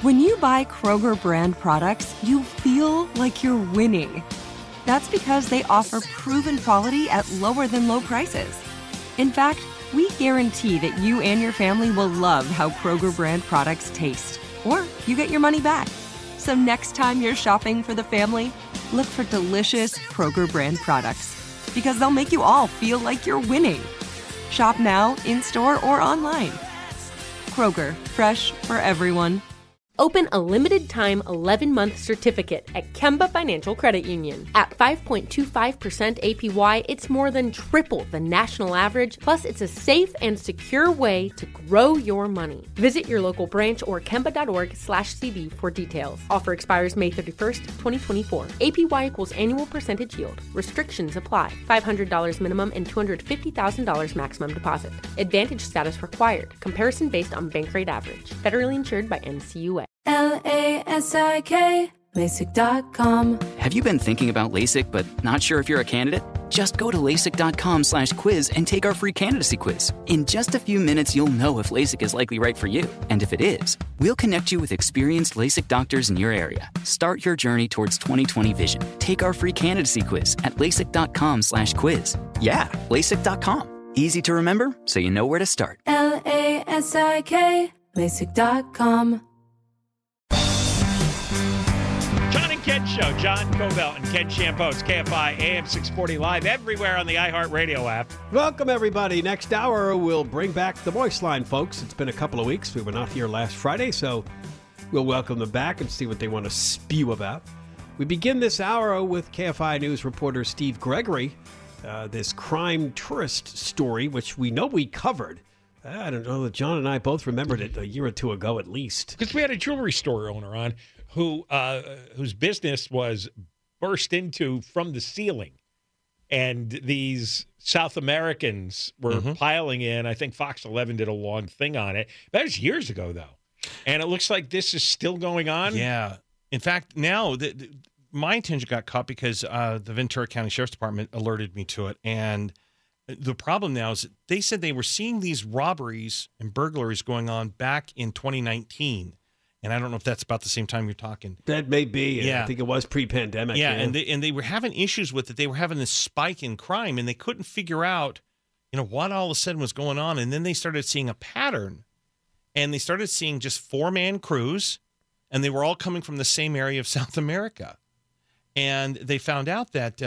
When you buy Kroger brand products, you feel like you're winning. That's because they offer proven quality at lower than low prices. In fact, we guarantee that you and your family will love how Kroger brand products taste, or you get your money back. So next time you're shopping for the family, look for delicious Kroger brand products, because they'll make you all feel like you're winning. Shop now, in-store, or online. Kroger, fresh for everyone. Open a limited-time 11-month certificate at Kemba Financial Credit Union. At 5.25% APY, it's more than triple the national average, plus it's a safe and secure way to grow your money. Visit your local branch or kemba.org/CD for details. Offer expires May 31st, 2024. APY equals annual percentage yield. Restrictions apply. $500 minimum and $250,000 maximum deposit. Advantage status required. Comparison based on bank rate average. Federally insured by NCUA. LASIK, LASIK.com. Have you been thinking about LASIK but not sure if you're a candidate? Just go to LASIK.com/quiz and take our free candidacy quiz. In just a few minutes, you'll know if LASIK is likely right for you. And if it is, we'll connect you with experienced LASIK doctors in your area. Start your journey towards 20/20 vision. Take our free candidacy quiz at LASIK.com/quiz. Yeah, LASIK.com. Easy to remember, so you know where to start. LASIK, LASIK.com. Ken Show, John Covell and Ken Shampos, KFI AM 640 live everywhere on the iHeartRadio app. Welcome, everybody. Next hour, we'll bring back the Moist Line, folks. It's been a couple of weeks. We were not here last Friday, so we'll welcome them back and see what they want to spew about. We begin this hour with KFI News reporter Steve Gregory, this crime tourist story, which we know we covered. I don't know that John and I both remembered it a year or two ago at least. Because we had a jewelry store owner on whose business was burst into from the ceiling. And these South Americans were piling in. I think Fox 11 did a long thing on it. That was years ago, though. And it looks like this is still going on. Yeah. In fact, now my attention got caught because the Ventura County Sheriff's Department alerted me to it. And the problem now is that they said they were seeing these robberies and burglaries going on back in 2019. And I don't know if that's about the same time you're talking. That may be. Yeah. I think it was pre-pandemic. Yeah, and they were having issues with it. They were having this spike in crime, and they couldn't figure out, what all of a sudden was going on. And then they started seeing a pattern, and they started seeing just 4-man crews, and they were all coming from the same area of South America. And they found out that,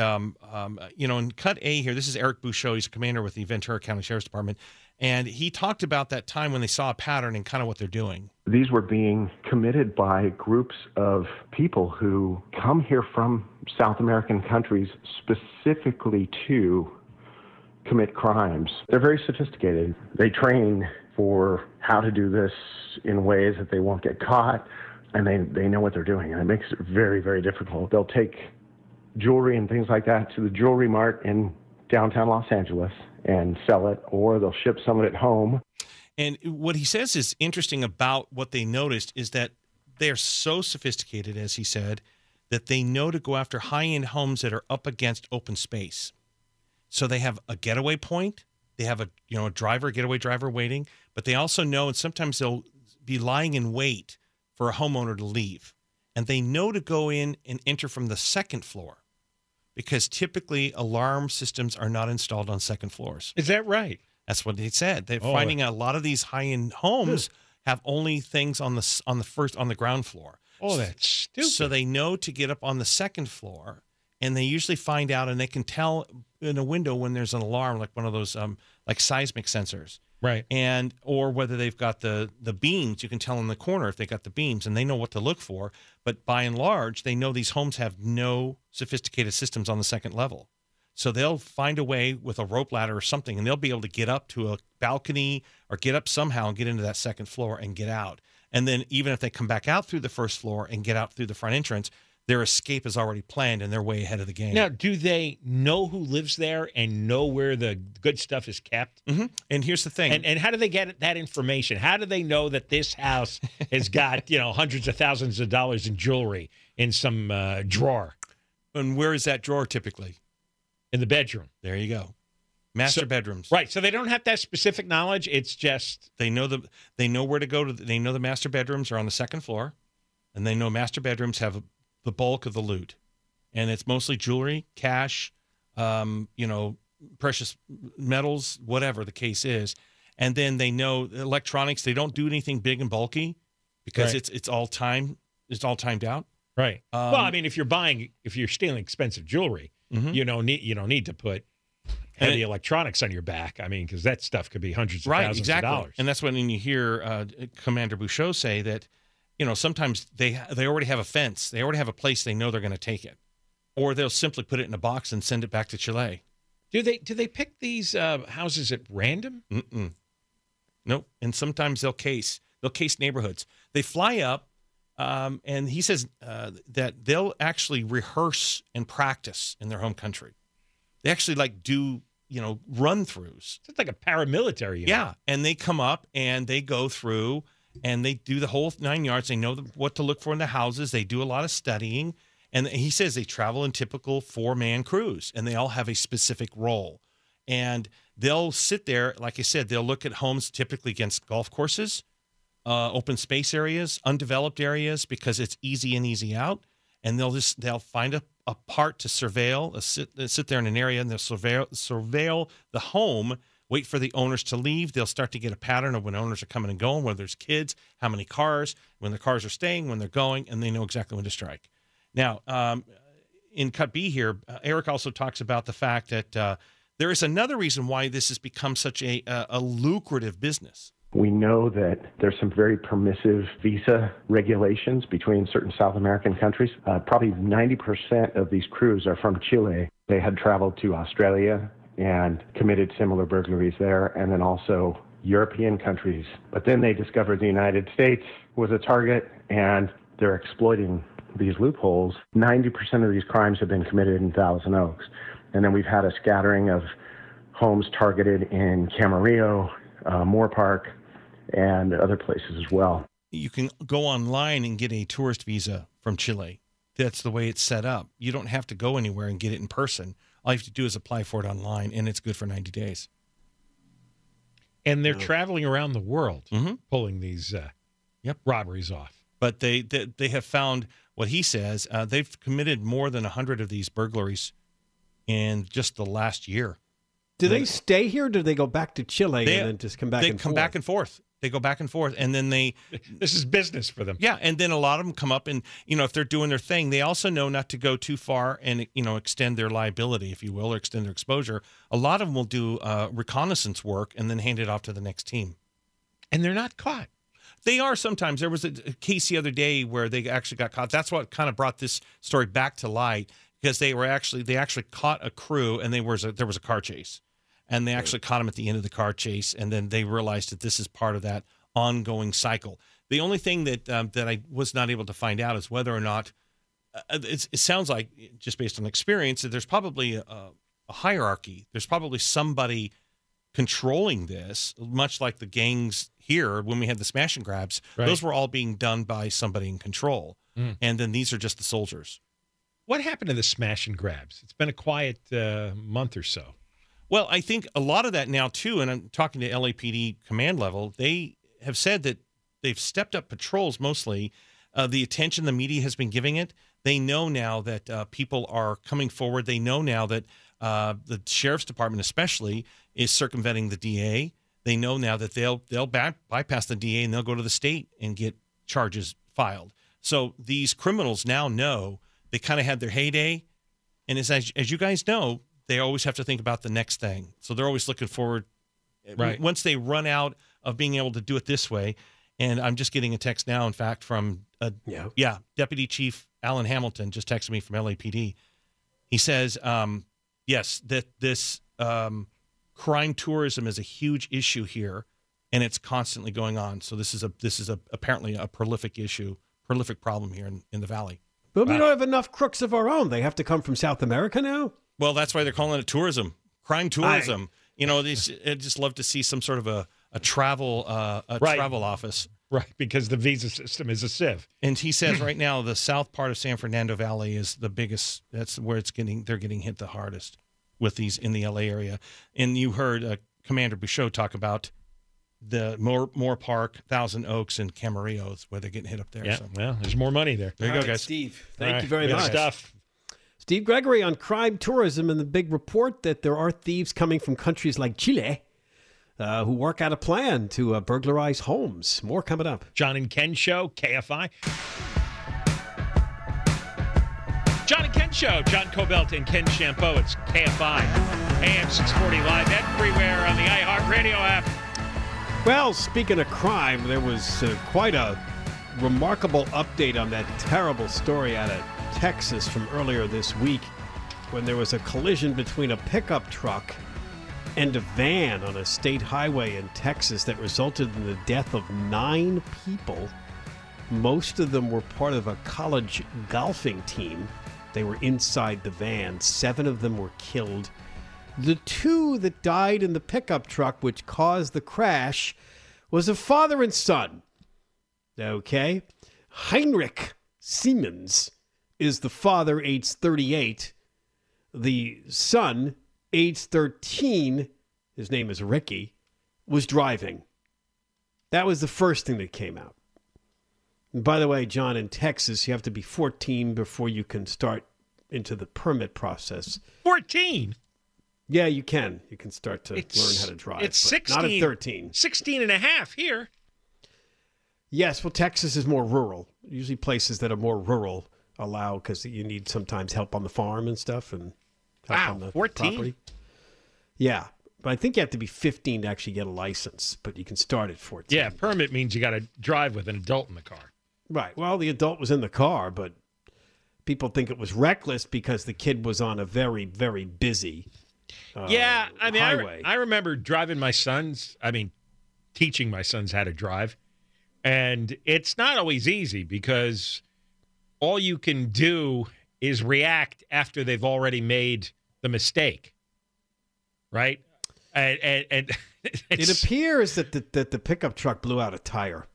in Cut A here, this is Eric Bouchot. He's a commander with the Ventura County Sheriff's Department. And he talked about that time when they saw a pattern and kind of what they're doing. These were being committed by groups of people who come here from South American countries specifically to commit crimes. They're very sophisticated. They train for how to do this in ways that they won't get caught, and they know what they're doing, and it makes it very, very difficult. They'll take jewelry and things like that to the Jewelry Mart in downtown Los Angeles and sell it, or they'll ship some of it home. And what he says is interesting about what they noticed is that they're so sophisticated, as he said, that they know to go after high-end homes that are up against open space. So they have a getaway point. They have a getaway driver waiting, but they also know, and sometimes they'll be lying in wait for a homeowner to leave. And they know to go in and enter from the second floor, because typically alarm systems are not installed on second floors. Is that right? That's what they said. They're finding a lot of these high-end homes have only things on the ground floor. Oh, that's stupid. So they know to get up on the second floor, and they usually find out, and they can tell in a window when there's an alarm, like one of those like seismic sensors. Right. And or whether they've got the beams. You can tell in the corner if they got the beams, and they know what to look for. But by and large, they know these homes have no sophisticated systems on the second level. So they'll find a way with a rope ladder or something, and they'll be able to get up to a balcony or get up somehow and get into that second floor and get out. And then even if they come back out through the first floor and get out through the front entrance, their escape is already planned and they're way ahead of the game. Now, do they know who lives there and know where the good stuff is kept? Mm-hmm. And here's the thing. And how do they get that information? How do they know that this house has got, hundreds of thousands of dollars in jewelry in some drawer? And where is that drawer typically? In the bedroom. There you go. Master bedrooms. Right. So they don't have that specific knowledge. It's just they know where to go they know the master bedrooms are on the second floor. and they know master bedrooms have the bulk of the loot, and it's mostly jewelry, cash, precious metals, whatever the case is. And then they know electronics. They don't do anything big and bulky because it's all timed out. Right. Well, I mean, if you're stealing expensive jewelry, you don't need to put heavy electronics on your back. I mean, because that stuff could be hundreds of thousands of dollars. And that's when you hear Commander Bouchot say that, sometimes they already have a fence. They already have a place they know they're going to take it, or they'll simply put it in a box and send it back to Chile. Do they pick these houses at random? Nope. And sometimes they'll case neighborhoods. They fly up, and he says that they'll actually rehearse and practice in their home country. They actually do run-throughs. It's like a paramilitary unit. Yeah, and they come up and they go through and they do the whole 9 yards. They know what to look for in the houses. They do a lot of studying. And he says they travel in typical 4-man crews, and they all have a specific role. And they'll sit there, like I said, they'll look at homes typically against golf courses, open space areas, undeveloped areas, because it's easy in, easy out. And they'll find a part to surveil, sit there in an area, and they'll surveil the home, wait for the owners to leave. They'll start to get a pattern of when owners are coming and going, whether there's kids, how many cars, when the cars are staying, when they're going, and they know exactly when to strike. Now, in Cut B here, Eric also talks about the fact that there is another reason why this has become such a lucrative business. We know that there's some very permissive visa regulations between certain South American countries. Probably 90% of these crews are from Chile. They had traveled to Australia and committed similar burglaries there, and then also European countries. But then they discovered the United States was a target, and they're exploiting these loopholes. 90% of these crimes have been committed in Thousand Oaks. And then we've had a scattering of homes targeted in Camarillo, Moore Park, and other places as well. You can go online and get a tourist visa from Chile. That's the way it's set up. You don't have to go anywhere and get it in person. All you have to do is apply for it online, and it's good for 90 days. And they're traveling around the world pulling these robberies off. But they have found what he says. They've committed more than 100 of these burglaries in just the last year. Do they stay here, or do they go back to Chile and then just come back and forth? They come back and forth. They go back and forth, and then This is business for them. Yeah, and then a lot of them come up, and, if they're doing their thing, they also know not to go too far and, extend their liability, if you will, or extend their exposure. A lot of them will do reconnaissance work and then hand it off to the next team. And they're not caught. They are sometimes. There was a case the other day where they actually got caught. That's what kind of brought this story back to light, because they actually caught a crew, and there was a car chase, and they actually caught them at the end of the car chase, and then they realized that this is part of that ongoing cycle. The only thing that I was not able to find out is whether or not it sounds like, just based on experience, that there's probably a hierarchy. There's probably somebody controlling this, much like the gangs here when we had the smash and grabs. Right. Those were all being done by somebody in control, and then these are just the soldiers. What happened to the smash and grabs? It's been a quiet month or so. Well, I think a lot of that now, too, and I'm talking to LAPD command level, they have said that they've stepped up patrols mostly. The attention the media has been giving it, they know now that people are coming forward. They know now that the sheriff's department especially is circumventing the DA. They know now that they'll bypass the DA and they'll go to the state and get charges filed. So these criminals now know they kind of had their heyday. And as you guys know, they always have to think about the next thing. So they're always looking forward. Right. Once they run out of being able to do it this way, and I'm just getting a text now, in fact, from Deputy Chief Alan Hamilton just texted me from LAPD. He says, yes, that this crime tourism is a huge issue here, and it's constantly going on. So this is apparently a prolific problem here in the Valley. But we don't have enough crooks of our own. They have to come from South America now? Well, that's why they're calling it tourism, crime tourism. I'd just love to see some sort of a travel travel office. Right, because the visa system is a sieve. And he says right now the south part of San Fernando Valley is the biggest. That's where they're getting hit the hardest with these in the LA area. And you heard Commander Bouchot talk about the Moore Park, Thousand Oaks, and Camarillo is where they're getting hit up there. Yeah, So. well, there's more money there. There you All go, right, guys. Steve, All thank right, you very good much. stuff. Steve Gregory on crime tourism and the big report that there are thieves coming from countries like Chile who work out a plan to burglarize homes. More coming up. John and Ken Show, KFI. John and Ken Show, John Cobelt and Ken Shampoo. It's KFI, AM 640 live everywhere on the iHeartRadio app. Well, speaking of crime, there was quite a remarkable update on that terrible story out of Texas from earlier this week when there was a collision between a pickup truck and a van on a state highway in Texas that resulted in the death of 9 people. Most of them were part of a college golfing team. They were inside the van. 7 of them were killed. The 2 that died in the pickup truck, which caused the crash, was a father and son. Okay? Heinrich Siemens is the father, age 38. The son, age 13, his name is Ricky, was driving. That was the first thing that came out. And by the way, John, in Texas, you have to be 14 before you can start into the permit process. 14? Yeah, you can. You can start to learn how to drive. It's but 16. Not at 13. 16 and a half here. Yes, well, Texas is more rural. Usually places that are more rural allow, because you need sometimes help on the farm and stuff and help on the 14? property. Yeah, but I think you have to be 15 to actually get a license, but you can start at 14. Yeah, permit means you got to drive with an adult in the car. Right. Well, the adult was in the car, but people think it was reckless because the kid was on a very, very busy Yeah, I mean, highway. I remember driving my sons, teaching my sons how to drive. And it's not always easy because all you can do is react after they've already made the mistake, right? And it appears that the pickup truck blew out a tire.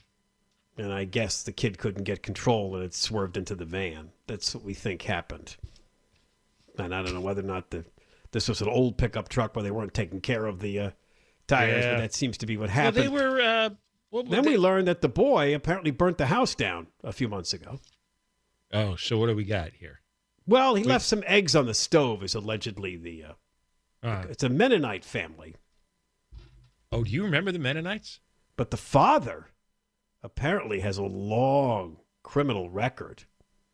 And I guess the kid couldn't get control and it swerved into the van. That's what we think happened. And I don't know whether or not this was an old pickup truck where they weren't taking care of the tires, but that seems to be what happened. Well, they were. Then we learned that the boy apparently burnt the house down a few months ago. Oh, so what do we got here? Well, he left some eggs on the stove, is allegedly the. It's a Mennonite family. Oh, do you remember the Mennonites? But the father apparently has a long criminal record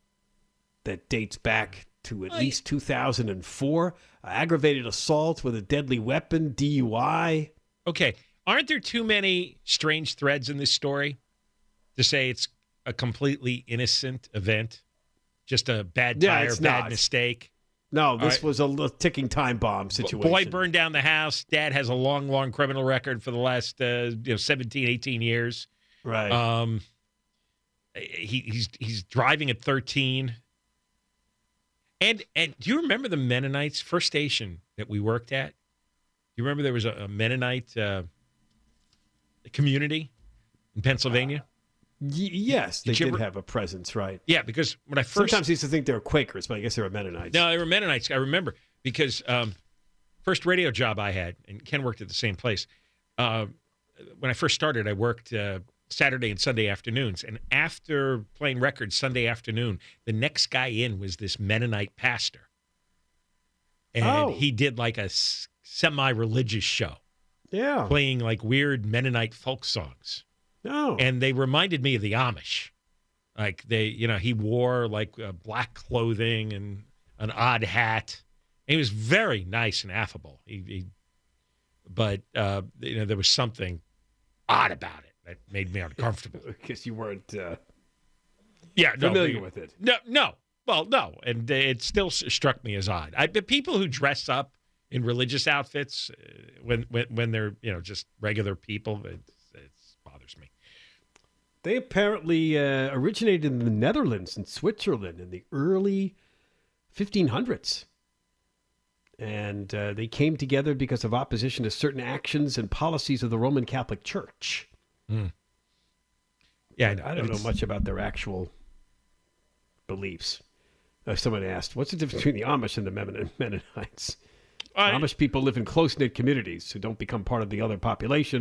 that dates back to at least 2004. Aggravated assault with a deadly weapon, DUI. Okay. Aren't there too many strange threads in this story to say it's a completely innocent event? Just a bad tire, bad mistake? No, this was a ticking time bomb situation. Boy burned down the house. Dad has a long, long criminal record for the last 17, 18 years. Right. He's driving at 13. And do you remember the Mennonites first station that we worked at? Do you remember there was a Mennonite community in Pennsylvania? Yes, they did have a presence, right? Yeah, because when I first... Sometimes I used to think they were Quakers, but I guess they were Mennonites. No, they were Mennonites. I remember because first radio job I had, and Ken worked at the same place. When I first started, I worked Saturday and Sunday afternoons. And after playing records Sunday afternoon, the next guy in was this Mennonite pastor. And he did like a semi-religious show. Yeah. Playing like weird Mennonite folk songs. Oh. And they reminded me of the Amish. Like he wore like black clothing and an odd hat. And he was very nice and affable. But there was something odd about it that made me uncomfortable. Because you weren't familiar with it. No. Well, no. And it still struck me as odd. The people who dress up in religious outfits when they're just regular people, it bothers me. They apparently originated in the Netherlands and Switzerland in the early 1500s. And they came together because of opposition to certain actions and policies of the Roman Catholic Church. Mm. Yeah, I don't know much about their actual beliefs. Someone asked, what's the difference between the Amish and the Mennonites? Amish people live in close-knit communities who don't become part of the other population,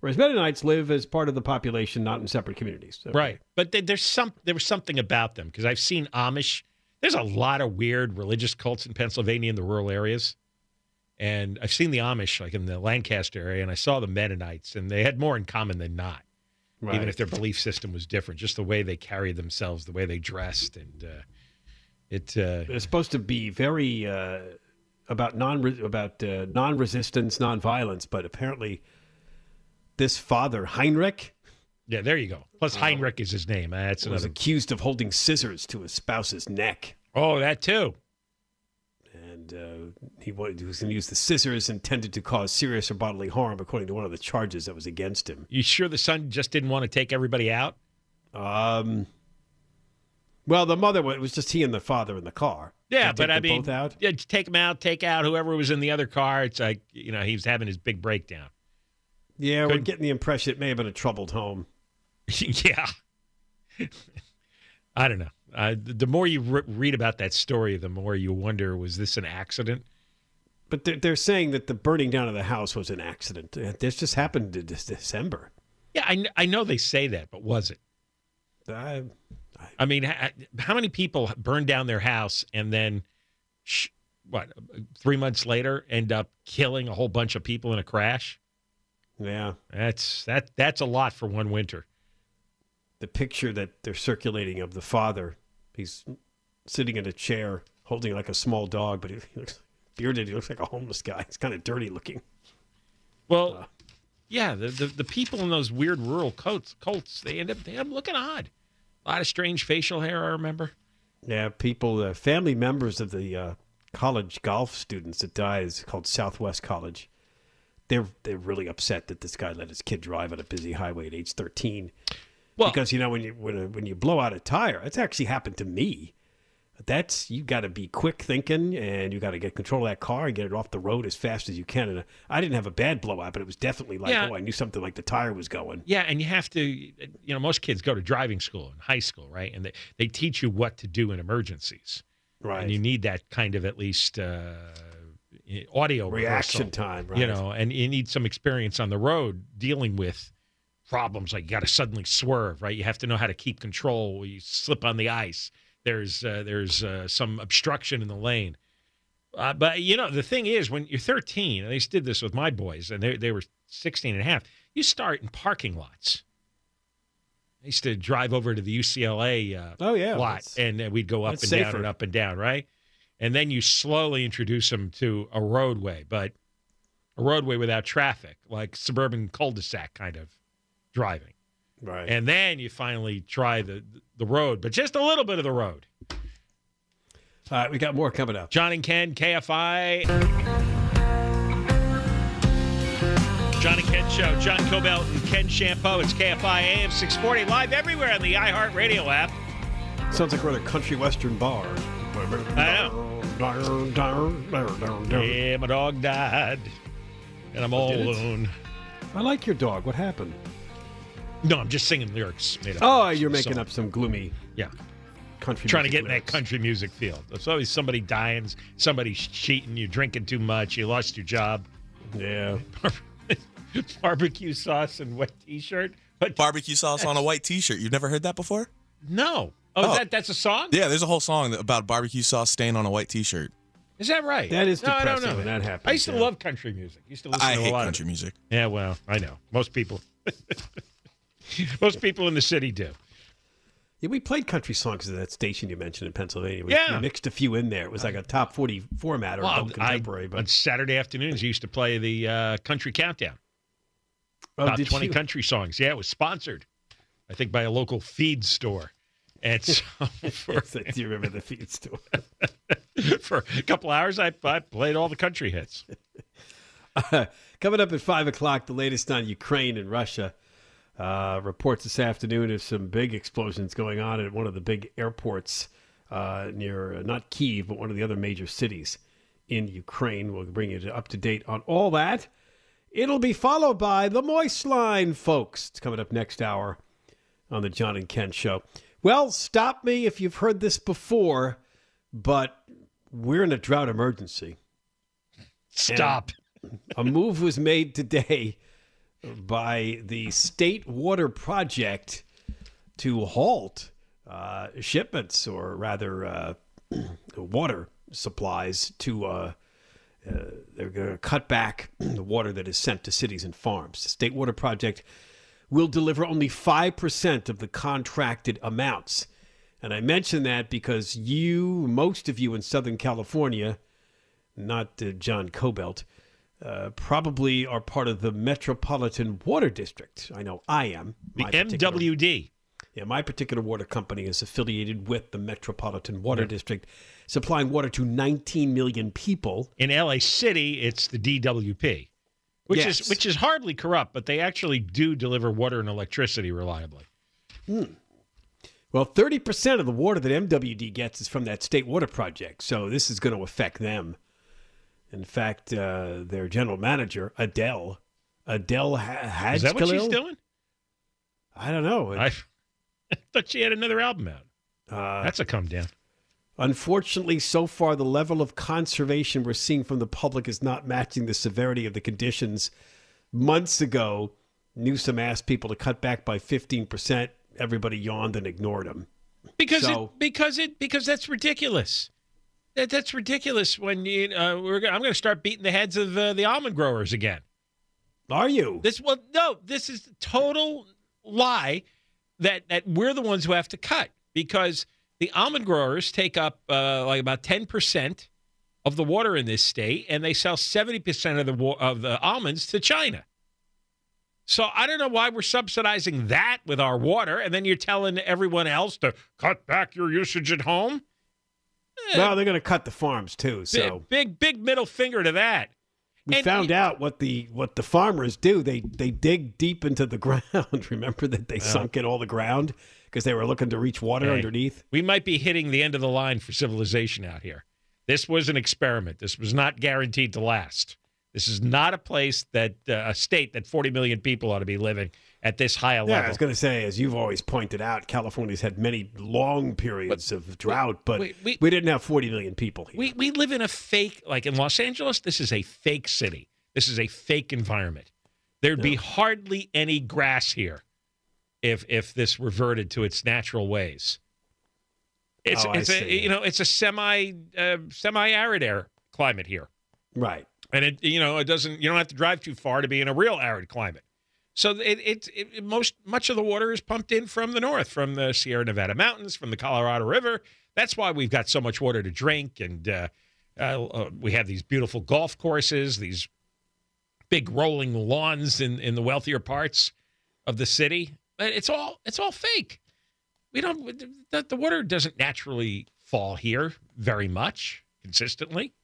Whereas Mennonites live as part of the population, not in separate communities. So. Right. But there was something about them, because I've seen Amish. There's a lot of weird religious cults in Pennsylvania in the rural areas. And I've seen the Amish, like in the Lancaster area, and I saw the Mennonites, and they had more in common than not, even if their belief system was different, just the way they carried themselves, the way they dressed. And it's supposed to be very about non-resistance, non-violence, but apparently this father, Heinrich. Yeah, there you go. Plus, Heinrich is his name. That's was accused of holding scissors to his spouse's neck. Oh, that too. And he was going to use the scissors intended to cause serious or bodily harm, according to one of the charges that was against him. You sure the son just didn't want to take everybody out? Well, the mother, it was just he and the father in the car. Yeah, but I mean, both out? Yeah, take them out, take out whoever was in the other car. It's like, he was having his big breakdown. Yeah, we're getting the impression it may have been a troubled home. Yeah. I don't know. The more you read about that story, the more you wonder, was this an accident? But they're saying that the burning down of the house was an accident. This just happened in December. Yeah, I know they say that, but was it? I mean, how many people burned down their house and then, 3 months later, end up killing a whole bunch of people in a crash? Yeah. That's a lot for one winter. The picture that they're circulating of the father, he's sitting in a chair holding like a small dog, but he looks bearded. He looks like a homeless guy. He's kind of dirty looking. Well, yeah, the people in those weird rural cults, they end up looking odd. A lot of strange facial hair, I remember. Yeah, people, family members of the college golf students that died, is called Southwest College. They're really upset that this guy let his kid drive on a busy highway at age 13. Well, because when you blow out a tire, it's actually happened to me. You got to be quick thinking, and you got to get control of that car and get it off the road as fast as you can. And I didn't have a bad blowout, but it was definitely like, I knew something like the tire was going. Yeah, and you have to, most kids go to driving school in high school, right? And they teach you what to do in emergencies. Right. And you need that kind of at least audio reaction rehearsal, time, right? And you need some experience on the road dealing with problems like you got to suddenly swerve, right? You have to know how to keep control when you slip on the ice. There's some obstruction in the lane. But, the thing is, when you're 13, and they did this with my boys, and they were 16 and a half, you start in parking lots. I used to drive over to the UCLA lot, and we'd go up and safer. down and up and down, right? And then you slowly introduce them to a roadway, but a roadway without traffic, like suburban cul-de-sac kind of driving. Right. And then you finally try the road, but just a little bit of the road. All right, we got more coming up. John and Ken, KFI. John and Ken Show. John Cobelt and Ken Shampoo. It's KFI AM 640, live everywhere on the iHeartRadio app. Sounds like we're at a country western bar. I know. Yeah, my dog died, and I'm all alone. I like your dog. What happened? No, I'm just singing lyrics. You're making up some gloomy country trying to get lyrics. in that country music field. There's always somebody dying, somebody cheating, you're drinking too much, you lost your job. Yeah. Barbecue sauce and wet T-shirt. But barbecue sauce on a white T-shirt. You've never heard that before? No. That's a song? Yeah, there's a whole song about barbecue sauce staying on a white T-shirt. Is that right? That is depressing I don't know when that happens. I used to love country music. I used to listen to a hate lot country music. Yeah, well, I know. Most people. Most people in the city do. Yeah, we played country songs at that station you mentioned in Pennsylvania. We mixed a few in there. It was like a top 40 format or contemporary. On Saturday afternoons, you used to play the Country Countdown. About 20 country songs. Yeah, it was sponsored, I think, by a local feed store. And so do you remember the feed store? For a couple hours, I played all the country hits. Coming up at 5 o'clock, the latest on Ukraine and Russia. Reports this afternoon of some big explosions going on at one of the big airports near, not Kyiv, but one of the other major cities in Ukraine. We'll bring you up to date on all that. It'll be followed by the Moist Line, folks. It's coming up next hour on the John and Ken Show. Well, stop me if you've heard this before, but we're in a drought emergency. Stop. A move was made today by the State Water Project to halt shipments, or rather water supplies to they're going to cut back the water that is sent to cities and farms. The State Water Project will deliver only 5% of the contracted amounts. And I mention that because most of you in Southern California, not John Cobelt, probably are part of the Metropolitan Water District. I know I am. The MWD. Yeah, my particular water company is affiliated with the Metropolitan Water District, supplying water to 19 million people. In LA City, it's the DWP, which is hardly corrupt, but they actually do deliver water and electricity reliably. Well, 30% of the water that MWD gets is from that State Water Project, so this is going to affect them. In fact, their general manager, Adele Hajkhalil. Is that what she's doing? I don't know. I thought she had another album out. That's a come down. Unfortunately, so far, the level of conservation we're seeing from the public is not matching the severity of the conditions. Months ago, Newsom asked people to cut back by 15%. Everybody yawned and ignored him. Because that's ridiculous. That's ridiculous. When I'm going to start beating the heads of the almond growers again. Are you? This is a total lie that we're the ones who have to cut, because the almond growers take up like about 10% of the water in this state, and they sell 70% of the almonds to China. So I don't know why we're subsidizing that with our water, and then you're telling everyone else to cut back your usage at home. Well, they're going to cut the farms too. So big middle finger to that. We found out what the farmers do. They dig deep into the ground. Remember that they sunk in all the ground because they were looking to reach water underneath? We might be hitting the end of the line for civilization out here. This was an experiment. This was not guaranteed to last. This is not a place a state that 40 million people ought to be living at this high a level. Yeah, I was going to say, as you've always pointed out, California's had many long periods of drought, but we didn't have 40 million people here. We live in a fake, like in Los Angeles, this is a fake city. This is a fake environment. There'd be hardly any grass here if this reverted to its natural ways. It's a semi-arid air climate here. Right. And you don't have to drive too far to be in a real arid climate. So much of the water is pumped in from the north, from the Sierra Nevada mountains, from the Colorado River. That's why we've got so much water to drink, and we have these beautiful golf courses, these big rolling lawns in the wealthier parts of the city. It's all fake. The water doesn't naturally fall here very much consistently.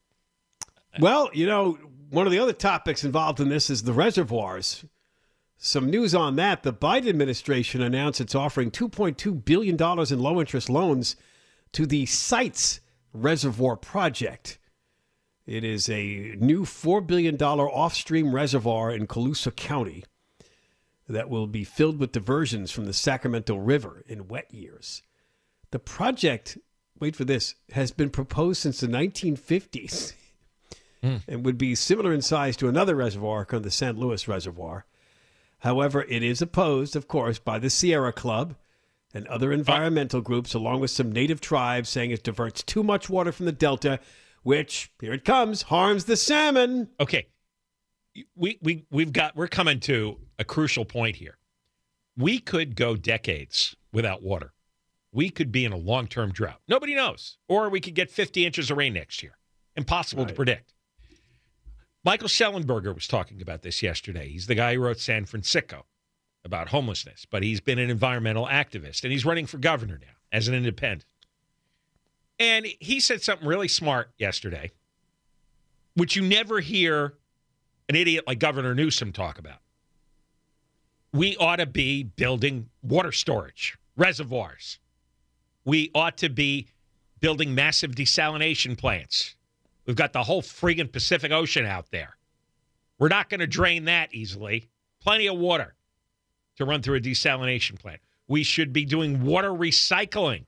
Well, one of the other topics involved in this is the reservoirs. Some news on that. The Biden administration announced it's offering $2.2 billion in low-interest loans to the Sites Reservoir Project. It is a new $4 billion off-stream reservoir in Colusa County that will be filled with diversions from the Sacramento River in wet years. The project, wait for this, has been proposed since the 1950s. And would be similar in size to another reservoir called the San Luis Reservoir. However, it is opposed, of course, by the Sierra Club and other environmental groups, along with some native tribes, saying it diverts too much water from the Delta, which, here it comes, harms the salmon. Okay. We're coming to a crucial point here. We could go decades without water. We could be in a long-term drought. Nobody knows. Or we could get 50 inches of rain next year. Impossible to predict. Michael Schellenberger was talking about this yesterday. He's the guy who wrote San Francisco about homelessness, but he's been an environmental activist, and he's running for governor now as an independent. And he said something really smart yesterday, which you never hear an idiot like Governor Newsom talk about. We ought to be building water storage, reservoirs. We ought to be building massive desalination plants. We've got the whole friggin' Pacific Ocean out there. We're not going to drain that easily. Plenty of water to run through a desalination plant. We should be doing water recycling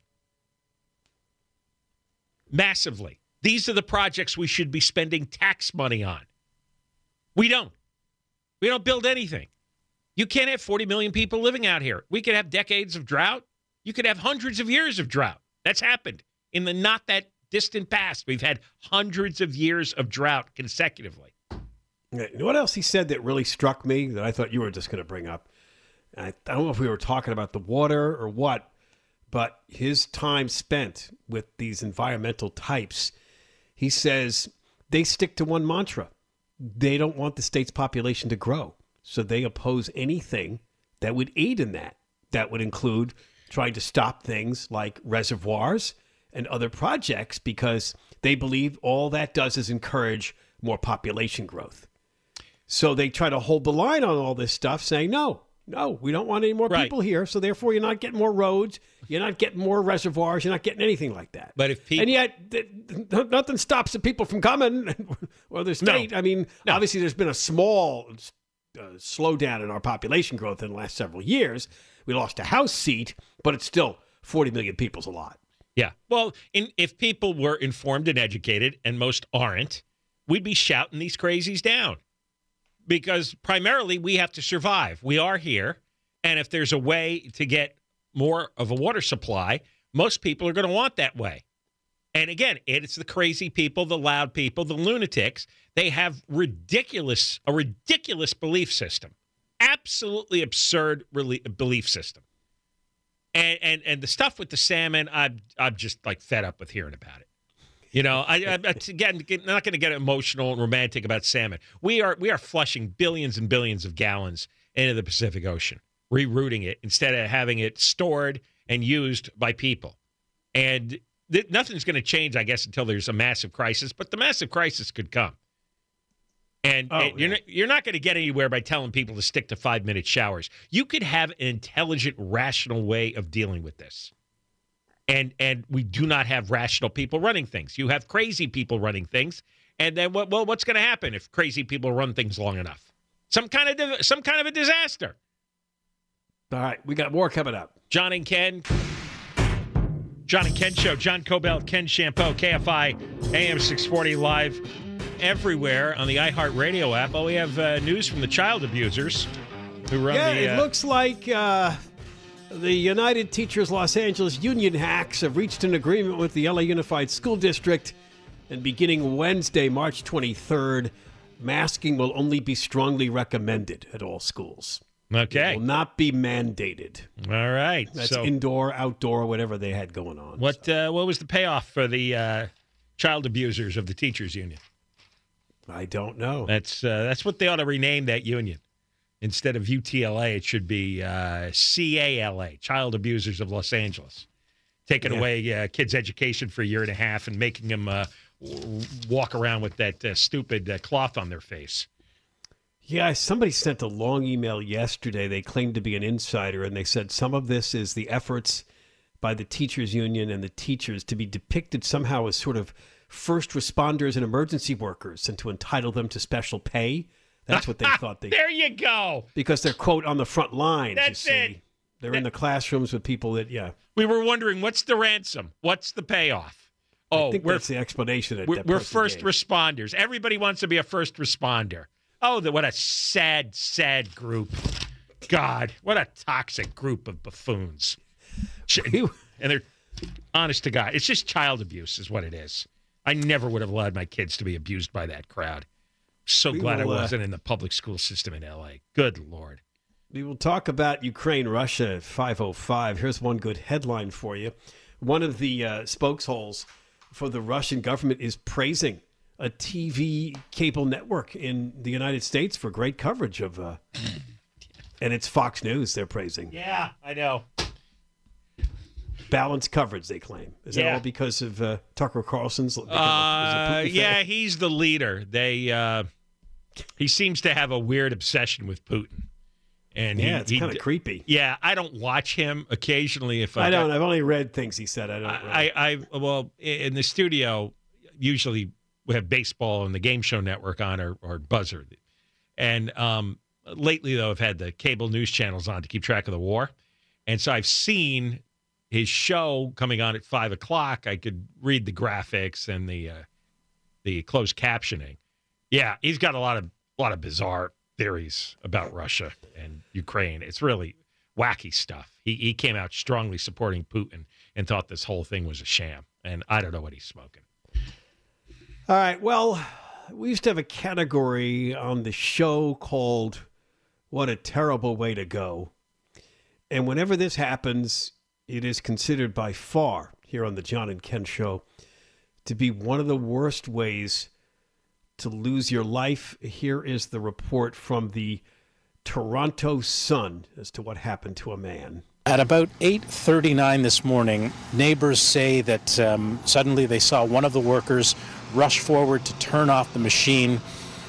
massively. These are the projects we should be spending tax money on. We don't. We don't build anything. You can't have 40 million people living out here. We could have decades of drought. You could have hundreds of years of drought. That's happened in the not that distant past. We've had hundreds of years of drought consecutively. You know what else he said that really struck me that I thought you were just going to bring up? I don't know if we were talking about the water or what, but his time spent with these environmental types, he says they stick to one mantra. They don't want the state's population to grow. So they oppose anything that would aid in that. That would include trying to stop things like reservoirs and other projects because they believe all that does is encourage more population growth. So they try to hold the line on all this stuff, saying, no, we don't want any more people here. So therefore, you're not getting more roads. You're not getting more reservoirs. You're not getting anything like that. But if people, and yet, nothing stops the people from coming or the state. No. I mean, obviously, there's been a small slowdown in our population growth in the last several years. We lost a House seat, but it's still 40 million people's a lot. Yeah. Well, if people were informed and educated, and most aren't, we'd be shouting these crazies down. Because primarily we have to survive. We are here. And if there's a way to get more of a water supply, most people are going to want that way. And again, it's the crazy people, the loud people, the lunatics. They have a ridiculous belief system. Absolutely absurd belief system. And the stuff with the salmon, I'm just like fed up with hearing about it. You know, I'm not going to get emotional and romantic about salmon. We are flushing billions and billions of gallons into the Pacific Ocean, rerouting it instead of having it stored and used by people. And nothing's going to change, I guess, until there's a massive crisis. But the massive crisis could come. And you're not going to get anywhere by telling people to stick to 5-minute showers. You could have an intelligent, rational way of dealing with this. And we do not have rational people running things. You have crazy people running things. And then what's going to happen if crazy people run things long enough? Some kind of a disaster. All right, we got more coming up. John and Ken Show. John Cobell, Ken Shampoo, KFI, AM 640 live everywhere on the iHeartRadio app. We have news from the child abusers who run it looks like the United Teachers Los Angeles Union hacks have reached an agreement with the LA Unified School District, and beginning Wednesday, March 23rd, masking will only be strongly recommended at all schools. Okay. It will not be mandated. All right. That's indoor, outdoor, whatever they had going on. What was the payoff for the child abusers of the teachers union? I don't know. That's what they ought to rename that union. Instead of UTLA, it should be CALA, Child Abusers of Los Angeles. Taking away kids' education for a year and a half and making them walk around with that stupid cloth on their face. Yeah, somebody sent a long email yesterday. They claimed to be an insider, and they said some of this is the efforts by the teachers union and the teachers to be depicted somehow as sort of first responders and emergency workers and to entitle them to special pay. That's what they thought they... There you go. Because they're, quote, on the front lines. That's it. They're in the classrooms with people that, We were wondering, what's the ransom? What's the payoff? I think that's the explanation. We're first responders. Everybody wants to be a first responder. Oh, what a sad, sad group. God, what a toxic group of buffoons. And they're, honest to God, it's just child abuse is what it is. I never would have allowed my kids to be abused by that crowd. So glad I wasn't in the public school system in L.A. Good Lord. We will talk about Ukraine, Russia at 5:05. Here's one good headline for you. One of the spokesholes for the Russian government is praising a TV cable network in the United States for great coverage of, and it's Fox News they're praising. Yeah, I know. Balanced coverage, they claim. Is that all because of Tucker Carlson's? Yeah, he's the leader. He seems to have a weird obsession with Putin. And it's kind of creepy. Yeah, I don't watch him occasionally. I've only read things he said. Well, in the studio, usually we have baseball on the Game Show Network on or Buzzer. And lately, though, I've had the cable news channels on to keep track of the war. And so I've seen his show coming on at 5 o'clock. I could read the graphics and the closed captioning. Yeah, he's got a lot of bizarre theories about Russia and Ukraine. It's really wacky stuff. He came out strongly supporting Putin and thought this whole thing was a sham. And I don't know what he's smoking. All right. Well, we used to have a category on the show called What a Terrible Way to Go. And whenever this happens, it is considered by far here on the John and Ken Show to be one of the worst ways to lose your life. Here is the report from the Toronto Sun as to what happened to a man. At about 8:39 this morning, neighbors say that suddenly they saw one of the workers rush forward to turn off the machine.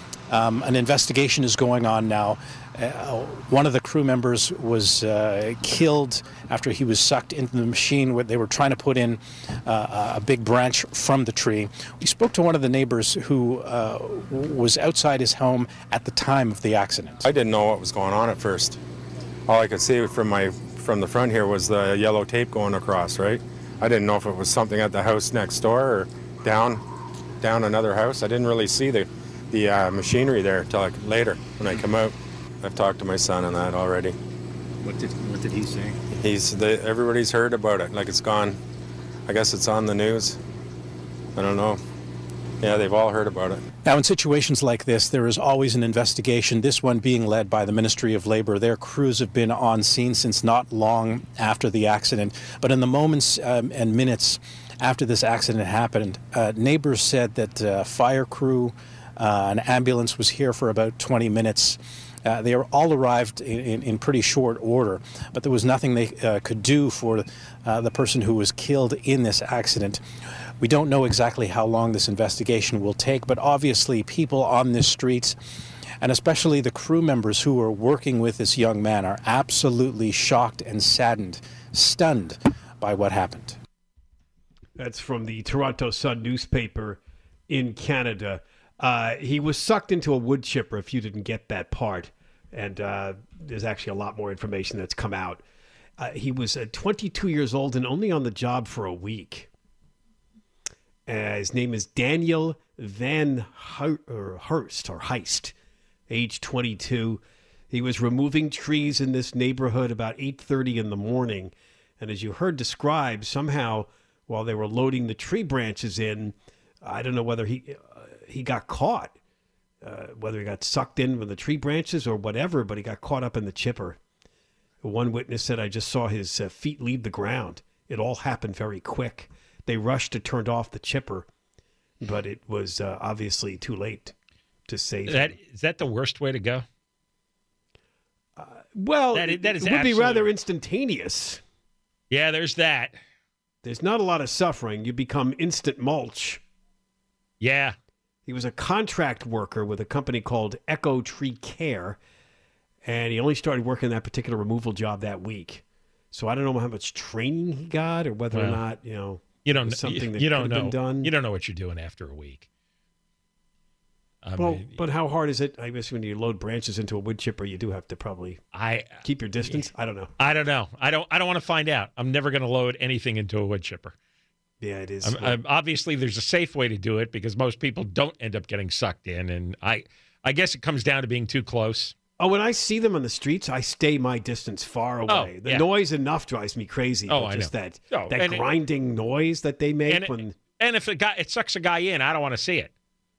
An investigation is going on now. One of the crew members was killed after he was sucked into the machine where they were trying to put in a big branch from the tree. We spoke to one of the neighbors who was outside his home at the time of the accident. I didn't know what was going on at first. All I could see from the front here was the yellow tape going across, right? I didn't know if it was something at the house next door or down another house. I didn't really see the machinery there till later when I come out. I've talked to my son on that already. What did he say? Everybody's heard about it. Like it's gone. I guess it's on the news. I don't know. Yeah, they've all heard about it. Now, in situations like this, there is always an investigation, this one being led by the Ministry of Labour. Their crews have been on scene since not long after the accident. But in the moments and minutes after this accident happened, neighbors said that fire crew, an ambulance was here for about 20 minutes. They all arrived in pretty short order, but there was nothing they could do for the person who was killed in this accident. We don't know exactly how long this investigation will take, but obviously people on this street, and especially the crew members who were working with this young man, are absolutely shocked and saddened, stunned by what happened. That's from the Toronto Sun newspaper in Canada. He was sucked into a wood chipper, if you didn't get that part. And there's actually a lot more information that's come out. He was 22 years old and only on the job for a week. His name is Daniel Van Heist, age 22. He was removing trees in this neighborhood about 8:30 in the morning. And as you heard described, somehow while they were loading the tree branches in, I don't know whether he got caught, whether he got sucked in with the tree branches or whatever, but he got caught up in the chipper. One witness said, I just saw his feet leave the ground. It all happened very quick. They rushed to turn off the chipper, but it was obviously too late to save him. Is that the worst way to go? Well, that is it would be rather instantaneous. Yeah, there's that. There's not a lot of suffering. You become instant mulch. Yeah. He was a contract worker with a company called Echo Tree Care, and he only started working that particular removal job that week. So I don't know how much training he got or whether or not, you don't something that you don't could know. have been done. You don't know what you're doing after a week. But how hard is it? I guess when you load branches into a wood chipper, you do have to probably keep your distance. I don't know. I don't know. I don't want to find out. I'm never going to load anything into a wood chipper. Yeah, it is. Obviously, there's a safe way to do it because most people don't end up getting sucked in, and I guess it comes down to being too close. Oh, when I see them on the streets, I stay my distance far away. The noise enough drives me crazy. Oh, just I know. that grinding noise that they make when. And if it sucks a guy in, I don't want to see it.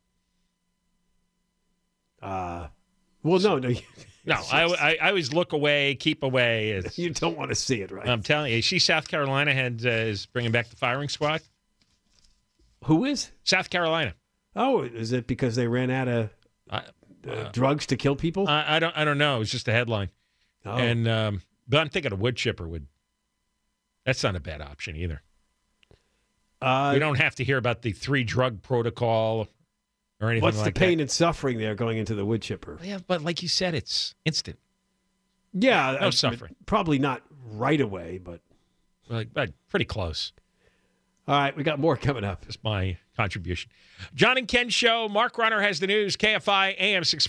No. No, I always look away, keep away. You don't want to see it, right? I'm telling you. See, South Carolina is bringing back the firing squad. Who is? South Carolina. Oh, is it because they ran out of drugs to kill people? I don't know. It was just a headline. Oh. And but I'm thinking a wood chipper would. That's not a bad option either. We don't have to hear about the 3-drug protocol or anything like that. What's the pain and suffering there going into the wood chipper? Yeah, but like you said, it's instant. Yeah. No suffering. Probably not right away, but pretty close. All right, we got more coming up. That's my contribution. John and Ken Show. Mark Runner has the news. KFI AM 640.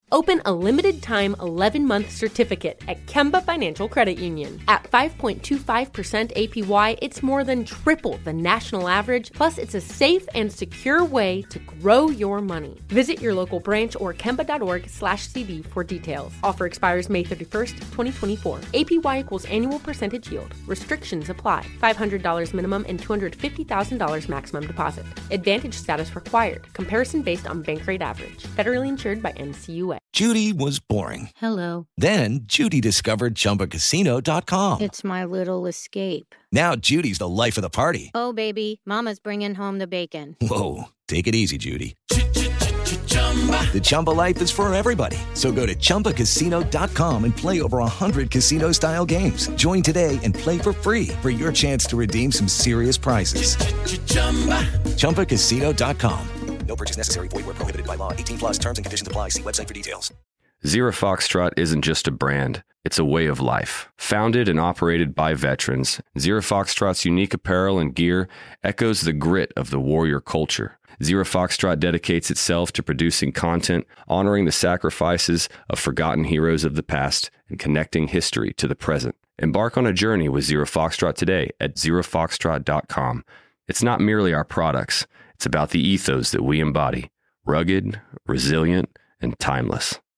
Open a limited-time 11-month certificate at Kemba Financial Credit Union. At 5.25% APY, it's more than triple the national average, plus it's a safe and secure way to grow your money. Visit your local branch or kemba.org/cd for details. Offer expires May 31st, 2024. APY equals annual percentage yield. Restrictions apply. $500 minimum and $250,000 maximum deposit. Advantage status required. Comparison based on bank rate average. Federally insured by NCUA. Judy was boring. Hello. Then Judy discovered ChumbaCasino.com. It's my little escape. Now Judy's the life of the party. Oh, baby, mama's bringing home the bacon. Whoa, take it easy, Judy. The Chumba life is for everybody. So go to ChumbaCasino.com and play over 100 casino-style games. Join today and play for free for your chance to redeem some serious prizes. ChumbaCasino.com. No purchase necessary. Void where prohibited by law. 18 plus terms and conditions apply. See website for details. Zero Foxtrot isn't just a brand. It's a way of life. Founded and operated by veterans, Zero Foxtrot's unique apparel and gear echoes the grit of the warrior culture. Zero Foxtrot dedicates itself to producing content, honoring the sacrifices of forgotten heroes of the past, and connecting history to the present. Embark on a journey with Zero Foxtrot today at zerofoxtrot.com. It's not merely our products. It's about the ethos that we embody. Rugged, resilient, and timeless.